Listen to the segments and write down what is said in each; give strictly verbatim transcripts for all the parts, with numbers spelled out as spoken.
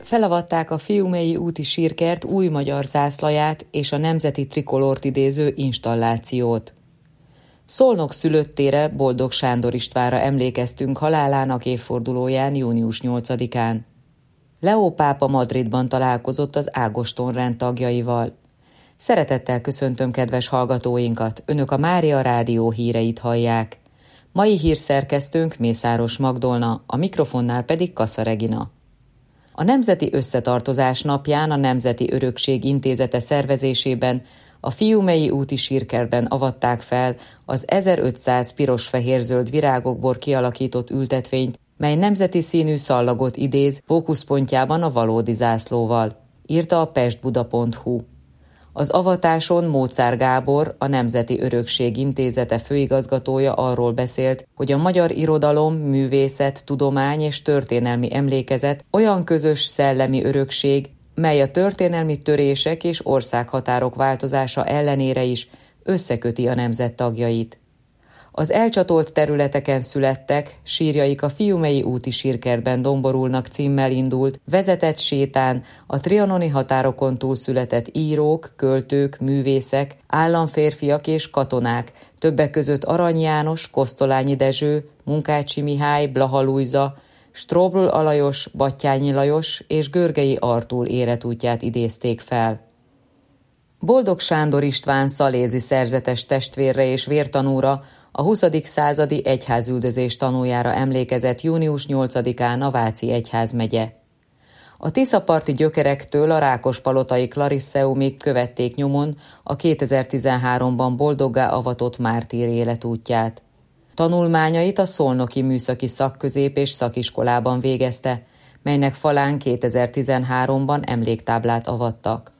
Felavatták a Fiumei úti sírkert új magyar zászlaját és a nemzeti trikolort idéző installációt. Szolnok szülöttére, Boldog Sándor Istvánra emlékeztünk halálának évfordulóján június nyolcadikán. Leó pápa Madridban találkozott az Ágoston rend tagjaival. Szeretettel köszöntöm kedves hallgatóinkat, önök a Mária Rádió híreit hallják. Mai hírszerkesztőnk Mészáros Magdolna, a mikrofonnál pedig Kassa Regina. A Nemzeti Összetartozás napján a Nemzeti Örökség Intézete szervezésében a Fiumei úti sírkertben avatták fel az ezerötszáz piros-fehér-zöld virágokból kialakított ültetvényt, mely nemzeti színű szallagot idéz, fókuszpontjában a valódi zászlóval, írta a pestbuda pont hu. Az avatáson Móczár Gábor, a Nemzeti Örökség Intézete főigazgatója arról beszélt, hogy a magyar irodalom, művészet, tudomány és történelmi emlékezet olyan közös szellemi örökség, mely a történelmi törések és országhatárok változása ellenére is összeköti a nemzet tagjait. Az elcsatolt területeken születtek, sírjaik a Fiumei úti sírkertben domborulnak címmel indult, vezetett sétán a trianoni határokon túl született írók, költők, művészek, államférfiak és katonák, többek között Arany János, Kosztolányi Dezső, Munkácsi Mihály, Blaha Lujza, Strobl Alajos, Battyányi Lajos és Görgei Artúr életútját idézték fel. Boldog Sándor István szalézi szerzetes testvérre és vértanúra, a huszadik századi egyházüldözés tanújára emlékezett június nyolcadikán a Váci egyházmegye. A tiszaparti gyökerektől a Rákospalotai Klariszeumig követték nyomon a kétezer-tizenháromban boldoggá avatott mártír életútját. Tanulmányait a Szolnoki Műszaki Szakközép- és Szakiskolában végezte, melynek falán kétezer-tizenháromban emléktáblát avattak.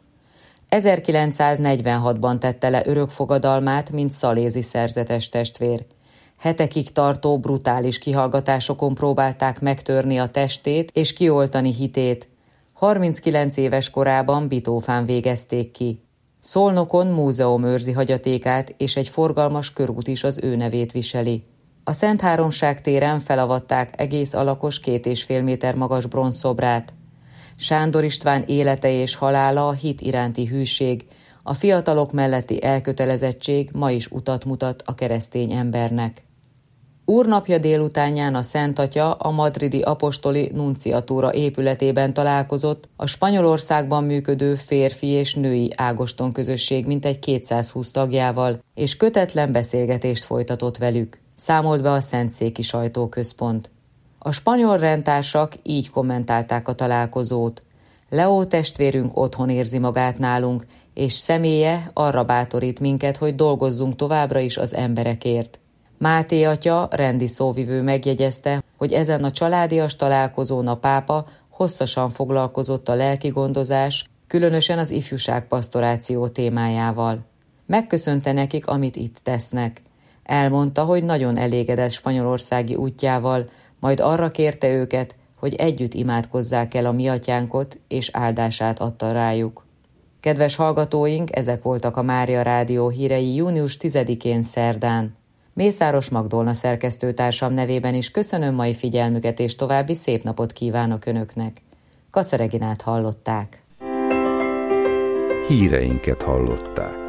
ezerkilencszáznegyvenhatban tette le örökfogadalmát, mint szalézi szerzetes testvér. Hetekig tartó brutális kihallgatásokon próbálták megtörni a testét és kioltani hitét. harminckilenc éves korában Bitófán végezték ki. Szolnokon múzeum őrzi hagyatékát, és egy forgalmas körút is az ő nevét viseli. A Szentháromság téren felavatták egész alakos két és fél méter magas bronzszobrát. Sándor István élete és halála a hit iránti hűség, a fiatalok melletti elkötelezettség ma is utat mutat a keresztény embernek. Úrnapja délutánján a Szent Atya a madridi apostoli nunciatúra épületében találkozott a Spanyolországban működő férfi és női Ágoston közösség mintegy kétszázhúsz tagjával, és kötetlen beszélgetést folytatott velük, számolt be a Szentszéki Sajtóközpont. A spanyol rendtársak így kommentálták a találkozót. Leó testvérünk otthon érzi magát nálunk, és személye arra bátorít minket, hogy dolgozzunk továbbra is az emberekért. Máté atya, rendi szóvivő megjegyezte, hogy ezen a családias találkozón a pápa hosszasan foglalkozott a lelki gondozás, különösen az ifjúságpasztoráció témájával. Megköszönte nekik, amit itt tesznek. Elmondta, hogy nagyon elégedett spanyolországi útjával, majd arra kérte őket, hogy együtt imádkozzák el a mi atyánkot, és áldását adta rájuk. Kedves hallgatóink, ezek voltak a Mária Rádió hírei június tizedikén szerdán. Mészáros Magdolna szerkesztőtársam nevében is köszönöm mai figyelmüket, és további szép napot kívánok önöknek. Kassa Reginát hallották. Híreinket hallották.